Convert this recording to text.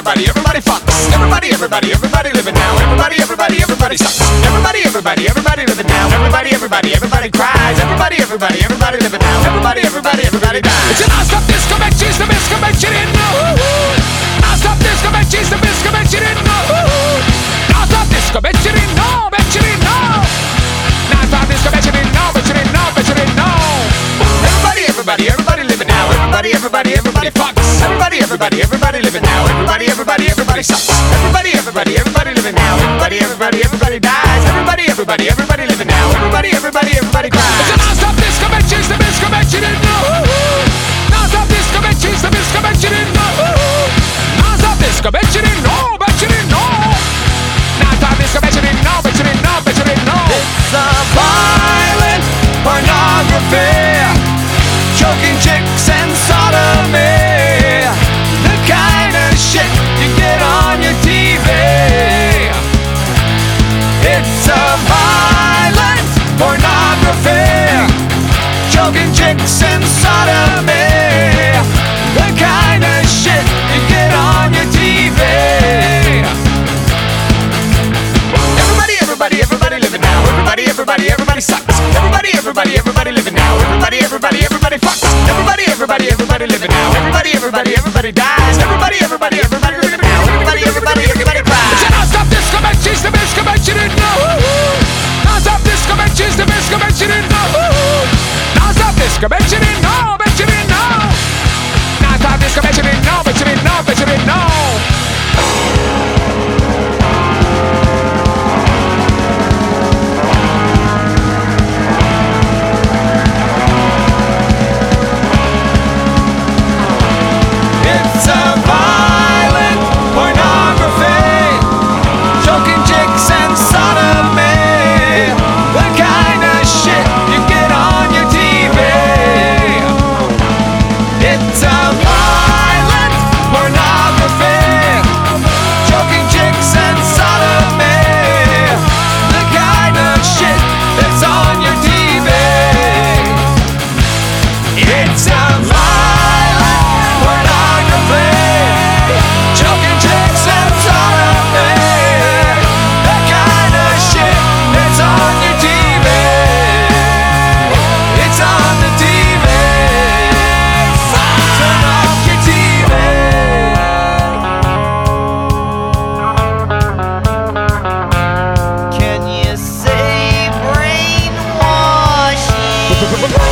everybody, everybody fucks. Everybody, everybody, everybody living now. Everybody, everybody, everybody sucks. Everybody, everybody, everybody living now. Everybody, everybody, everybody cries. Everybody, everybody, everybody living now. Everybody, everybody, everybody dies. It's a non-stop disco match, she's the best match you didn't know. Non-stop disco match, she's the best match you didn't know. Non-stop disco match you didn't know, bet you didn't know. Non-stop disco match you didn't know, bet you didn't know, bet you didn't know. Everybody, everybody, everybody living now. Everybody, everybody, everybody fucks. Everybody, everybody, everybody living now. Everybody, everybody, everybody sucks. Everybody, everybody, everybody living now. Everybody, everybody, everybody dies. Everybody, everybody, everybody living now. Everybody, everybody, everybody cries. It's a non-stop disco match, she's the best match you didn't know. Non-stop disco match, she's the best match you didn't know. Non-stop disco match you didn't know, bet you didn't know. Non-stop disco match you didn't know, bet you didn't know, bet you didn't know. It's a violent pornography, choking chicks and sodomy, the kind of shit you get on your TV. It's a violent pornography, choking chicks and sodomy, the kind of shit you get on your TV. Everybody, everybody, everybody living now. Everybody, everybody, everybody sucks. Everybody, everybody, everybody living now. Everybody, everybody, everybody fucks. Everybody, everybody, everybody living now. Everybody, everybody, everybody dies. Everybody, everybody, everybody living now. Everybody, everybody, everybody cries. It's a non-stop disco match, she's the best match you didn't know. Non-stop disco match, she's the best match you didn't know. Non-stop disco match you didn't know, bet you didn't know. Non-stop disco match you didn't know, bet you didn't know, bet you didn't know. It's a violent pornography, choking chicks and sodomy, the kind of shit you get on your TV. It's a violent pornography, choking chicks and sodomy, the kind of shit that's on your TV. It's a violent pornography, choking chicks and sodomy, the kind of shit that's on your TV. It's on the TV. Turn off your TV. Can you say brainwashing?